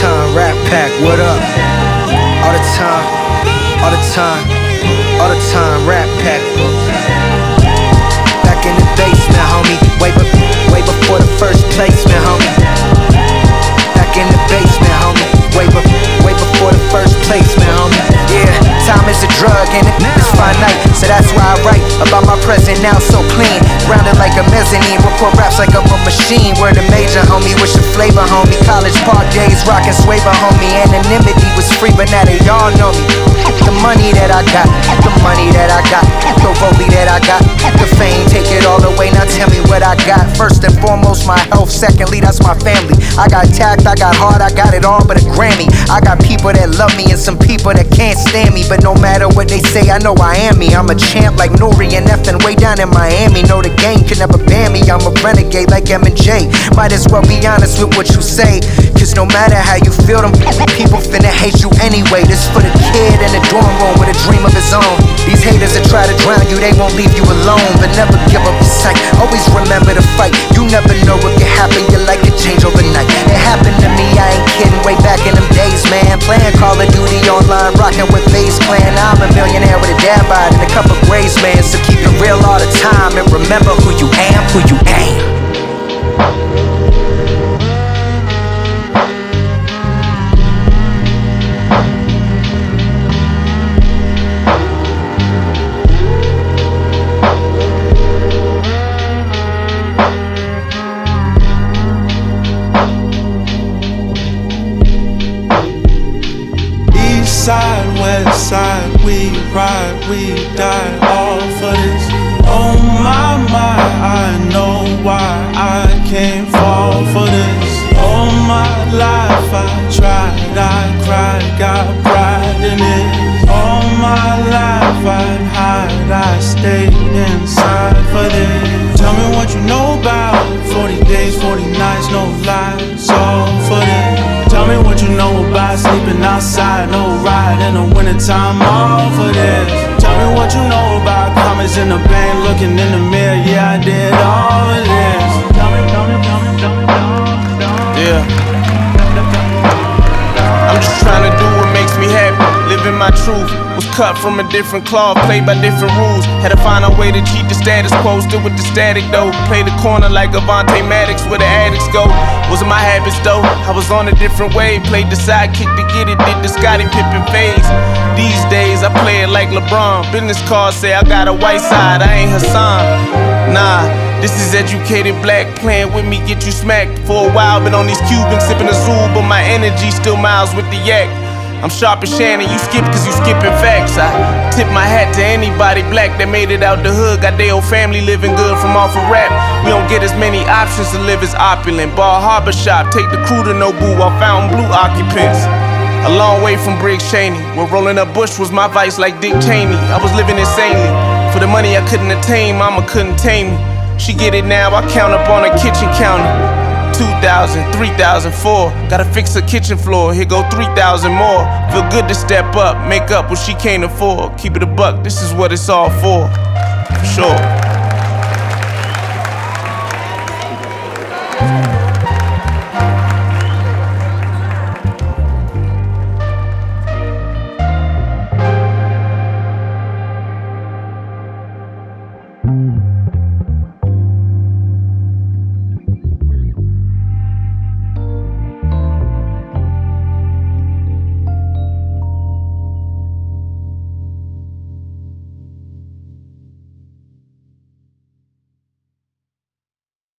time, Rat Pack, what up? All the time, all the time, all the time, Rat Pack. Back in the basement, homie, way before the first placement, homie. Back in the basement, homie, way before the first placement, homie. Yeah, time is a drug and it's finite, so that's why I write about my present now so clean. Grounded like a mezzanine, record raps like I'm a machine. Word a major, homie, wish a flavor, homie. College park days, rockin' swaver, homie. Anonymity was free, but now they all know me. The money that I got, the money that I got, the rollie that I got, the fame, take it all away, now tell me what I got. First and foremost, my health, secondly, that's my family. I got tact, I got heart, I got it all but a Grammy. I got people that love me and some people that can't stand me, but no matter what they say, I know I am me. I'm a champ like Nori and Effin way down in Miami. Know the game can never ban me, I'm a renegade like M&J. Might as well be honest with what you say, cause no matter how you feel, them people finna hate you anyway. This for the kid in the dorm room with a dream of his own. These haters that try to drown you, they won't leave you alone, but never give up the sight. Always remember to fight, you never know what can happen, your life can change overnight. It happened to me, I ain't kidding, way back in them days, man. Playing Call of Duty online, rocking with FaZe Clan. Now I'm a millionaire with a dad bod and a couple grays, man. So keep it real all the time and remember who you am, who you ain't. Side, west side, we ride, we die, all for this. Oh my, I know why I can't fall for this. All my life I tried, I cried, got pride in it. All my life I'd hide, I stayed inside for this. Tell me what you know about 40 days, 40 nights, no lies, all for this. Tell me what you know about sleeping outside, no ride in the wintertime, all for this. Tell me what you know about comments in the bank, looking in the mirror, yeah, I did all of this. Tell me. Yeah. I'm just trying to do what makes me happy, living my truth. Was cut from a different cloth, played by different rules. Had to find a way to cheat the status quo, still with the static though. Play the corner like Avante Maddox, where the addicts go. Wasn't my habits though, I was on a different wave. Played the sidekick to get it, did the Scottie Pippen phase. These days I play it like LeBron. Business cards say I got a white side, I ain't Hassan. Nah, this is educated black, playing with me get you smacked. For a while been on these Cubans sipping Azul, but my energy still miles with the yak. I'm sharp as Shannon, you skip cause you skipping facts. I tip my hat to anybody black that made it out the hood. Got their old family living good from off of rap. We don't get as many options to live as opulent. Bar Harbor Shop, take the crew to Nobu while Fountain Blue occupants. A long way from Briggs Cheney, where rolling up Bush was my vice like Dick Cheney. I was living insanely, for the money I couldn't attain, mama couldn't tame me. She get it now, I count up on her kitchen counter. 2,000, 3,004. Gotta fix her kitchen floor, here go 3,000 more. Feel good to step up, make up what she can't afford. Keep it a buck, this is what it's all for sure. Mm-hmm.